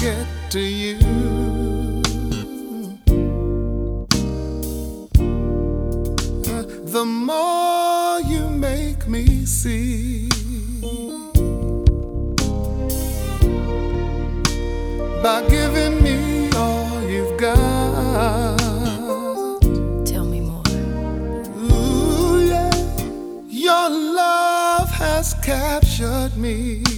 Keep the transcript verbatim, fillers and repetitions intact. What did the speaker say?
get to you. Uh, the more you make me see, by giving me all you've got. Tell me more. Ooh, yeah. Your love has captured me.